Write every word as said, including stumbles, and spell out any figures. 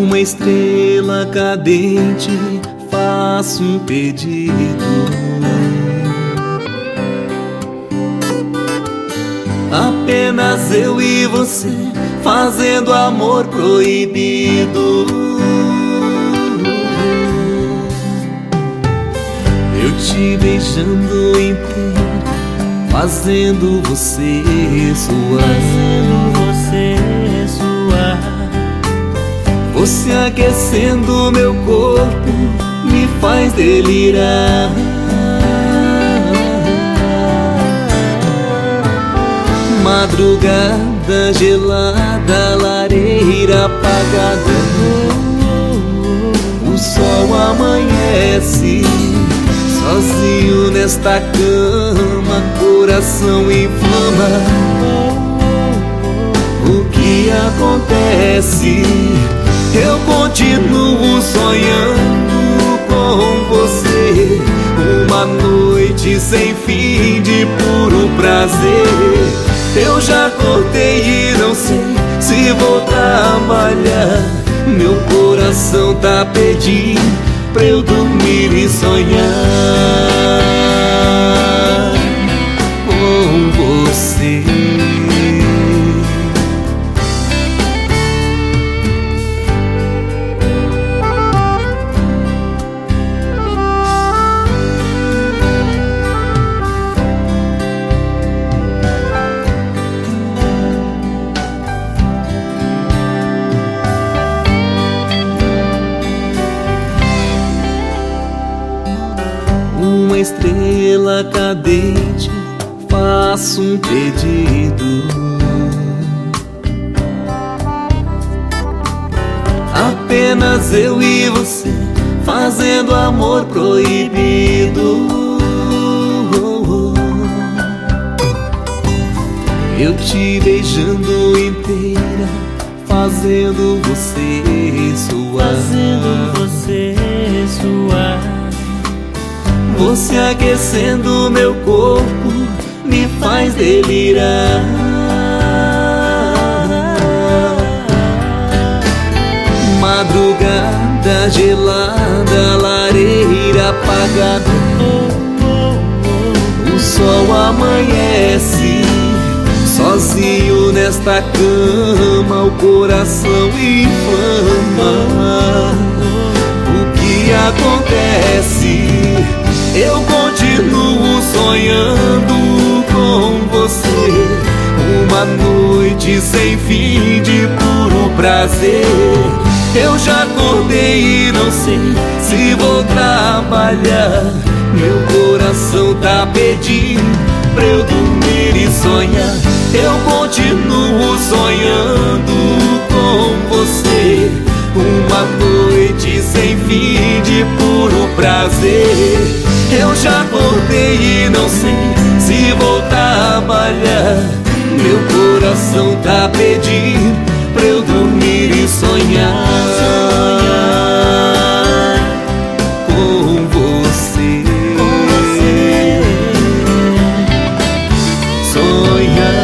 Uma estrela cadente, faço um pedido. Apenas eu e você, fazendo amor proibido. Eu te beijando inteiro, fazendo você suar, fazendo você suar. Você aquecendo meu corpo me faz delirar. Madrugada gelada, lareira apagada, o sol amanhece. Sozinho nesta cama, coração inflama. O que acontece? Eu continuo sonhando com você. Uma noite sem fim de puro prazer. Eu já acordei e não sei se vou trabalhar. Meu coração tá pedindo pra eu dormir e sonhar com você. Uma estrela cadente, faço um pedido. Apenas eu e você, fazendo amor proibido. Eu te beijando inteira, fazendo você suar, fazendo você suar. Você aquecendo meu corpo me faz delirar. Madrugada gelada, lareira apagada, o sol amanhece. Sozinho nesta cama, o coração inflama. O que acontece? Eu continuo sonhando com você. Uma noite sem fim de puro prazer. Eu já acordei e não sei se vou trabalhar. Meu coração tá pedindo pra eu dormir e sonhar. Eu continuo sonhando com você. Uma noite sem fim de puro prazer. Eu já acordei e não sei se vou trabalhar. Meu coração tá pedindo pra eu dormir e sonhar com você. Sonhar.